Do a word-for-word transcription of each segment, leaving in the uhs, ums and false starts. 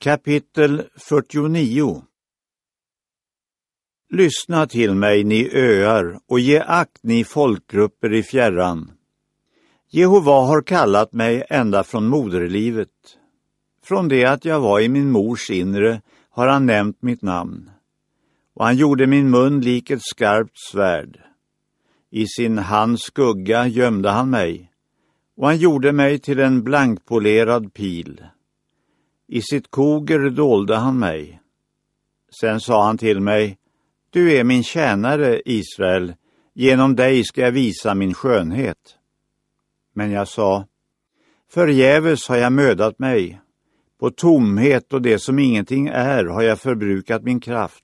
Kapitel fyrtionio. Lyssna till mig, ni öar, och ge akt, ni folkgrupper i fjärran. Jehova har kallat mig ända från moderlivet. Från det att jag var i min mors inre har han nämnt mitt namn. Och han gjorde min mun lik ett skarpt svärd. I sin hands skugga gömde han mig. Och han gjorde mig till en blankpolerad pil. I sitt koger dolde han mig. Sen sa han till mig: Du är min tjänare, Israel. Genom dig ska jag visa min skönhet. Men jag sa: Förgäves har jag mödat mig. På tomhet och det som ingenting är har jag förbrukat min kraft.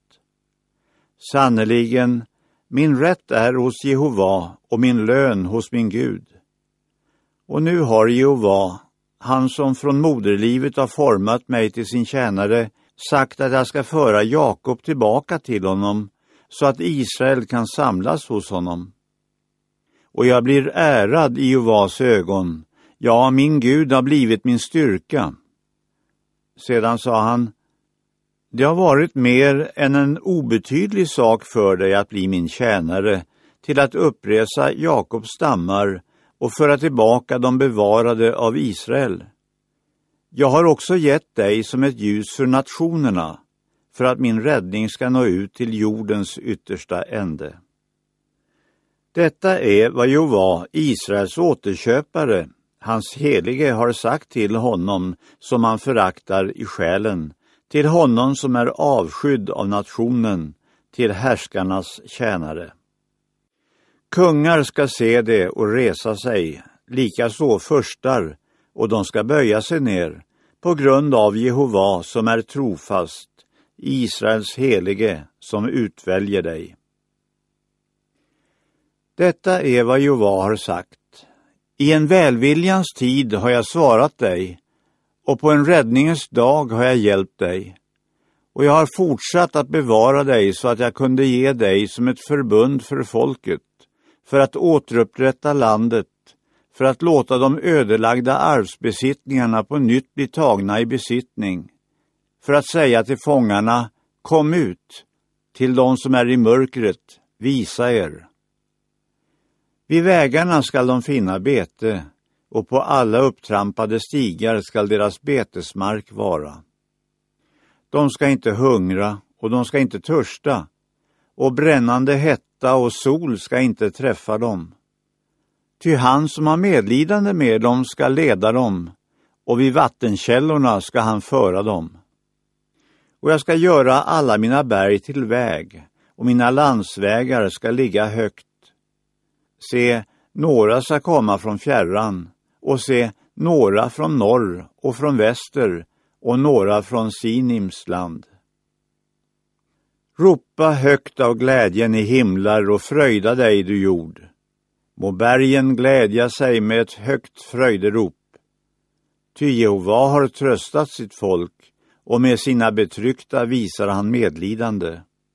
Sannoliken, min rätt är hos Jehova och min lön hos min Gud. Och nu har Jehova, han som från moderlivet har format mig till sin tjänare, sagt att jag ska föra Jakob tillbaka till honom så att Israel kan samlas hos honom. Och jag blir ärad i Jehovas ögon. Ja, min Gud har blivit min styrka. Sedan sa han: Det har varit mer än en obetydlig sak för dig att bli min tjänare, till att uppresa Jakobs stammar och föra tillbaka de bevarade av Israel. Jag har också gett dig som ett ljus för nationerna, för att min räddning ska nå ut till jordens yttersta ände. Detta är vad Jehova, Israels återköpare, hans helige, har sagt till honom som han föraktar i själen, till honom som är avskydd av nationen, till härskarnas tjänare. Kungar ska se det och resa sig, likaså förstar, och de ska böja sig ner, på grund av Jehova som är trofast, Israels helige som utväljer dig. Detta är vad Jehova har sagt. I en välviljans tid har jag svarat dig, och på en räddningens dag har jag hjälpt dig. Och jag har fortsatt att bevara dig så att jag kunde ge dig som ett förbund för folket, för att återupprätta landet, för att låta de ödelagda arvsbesittningarna på nytt bli tagna i besittning, för att säga till fångarna: Kom ut, till de som är i mörkret, visa er. Vid vägarna skall de finna bete, och på alla upptrampade stigar skall deras betesmark vara. De ska inte hungra, och de ska inte törsta, och brännande hetta och sol ska inte träffa dem. Ty han som har medlidande med dem ska leda dem, och vid vattenkällorna ska han föra dem. Och jag ska göra alla mina berg till väg, och mina landsvägar ska ligga högt. Se, några ska komma från fjärran, och se, några från norr och från väster, och några från Sinims land. Ropa högt av glädjen i himlar och fröjda dig, du jord. Må bergen glädja sig med ett högt fröjderop. Ty Jehova har tröstat sitt folk, och med sina betryckta visar han medlidande.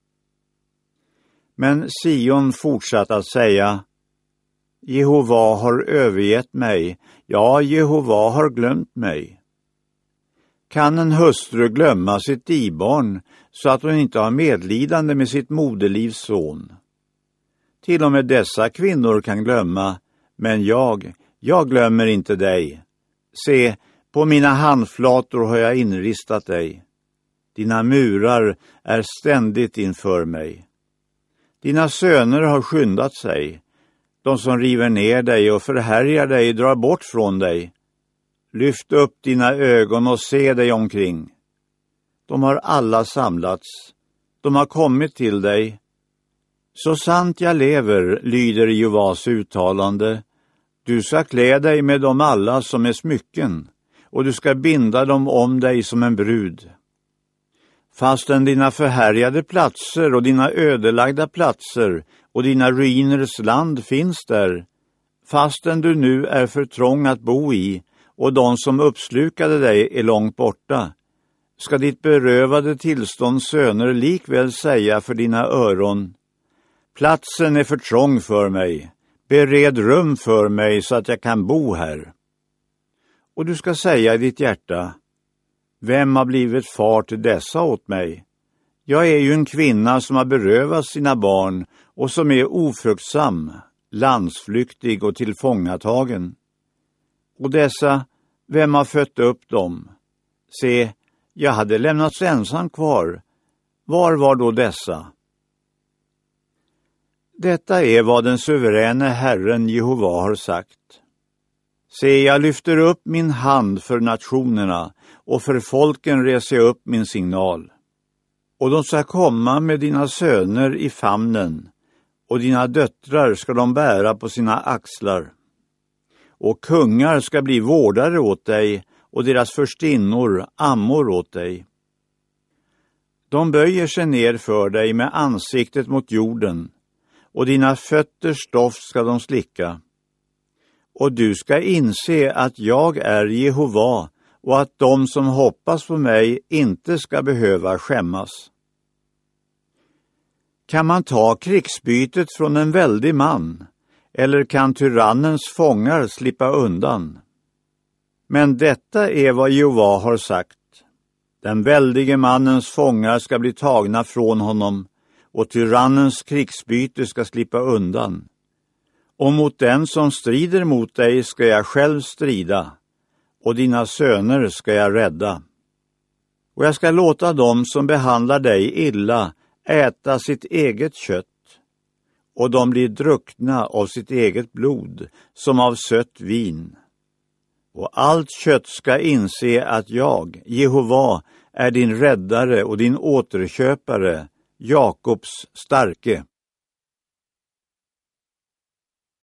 Men Sion fortsatte att säga: Jehova har övergett mig, ja, Jehova har glömt mig. Kan en hustru glömma sitt dibarn så att hon inte har medlidande med sitt moderlivs son? Till och med dessa kvinnor kan glömma, men jag, jag glömmer inte dig. Se, på mina handflator har jag inristat dig. Dina murar är ständigt inför mig. Dina söner har skyndat sig. De som river ner dig och förhärjar dig drar bort från dig. Lyft upp dina ögon och se dig omkring. De har alla samlats. De har kommit till dig. Så sant jag lever, lyder Jehovas uttalande. Du ska klä dig med dem alla som är smycken, och du ska binda dem om dig som en brud. Fastän dina förhärjade platser och dina ödelagda platser och dina ruiners land finns där, fastän du nu är för trång att bo i, och de som uppslukade dig är långt borta, ska ditt berövade tillstånd söner likväl säga för dina öron: Platsen är för trång för mig, bered rum för mig så att jag kan bo här. Och du ska säga i ditt hjärta: Vem har blivit far till dessa åt mig? Jag är ju en kvinna som har berövat sina barn och som är ofruktsam, landsflyktig och tillfångatagen. Och dessa, vem har fött upp dem? Se, jag hade lämnats ensam kvar. Var var då dessa? Detta är vad den suveräne Herren Jehova har sagt. Se, jag lyfter upp min hand för nationerna och för folken reser jag upp min signal. Och de ska komma med dina söner i famnen och dina döttrar ska de bära på sina axlar. Och kungar ska bli vårdare åt dig och deras förstinnor ammor åt dig. De böjer sig ner för dig med ansiktet mot jorden och dina fötters stoft ska de slicka. Och du ska inse att jag är Jehova och att de som hoppas på mig inte ska behöva skämmas. Kan man ta krigsbytet från en väldig man, eller kan tyrannens fångar slippa undan? Men detta är vad Jehova har sagt. Den väldige mannens fångar ska bli tagna från honom, och tyrannens krigsbyte ska slippa undan. Och mot den som strider mot dig ska jag själv strida, och dina söner ska jag rädda. Och jag ska låta dem som behandlar dig illa äta sitt eget kött, och de blir druckna av sitt eget blod, som av sött vin. Och allt kött ska inse att jag, Jehova, är din räddare och din återköpare, Jakobs starke.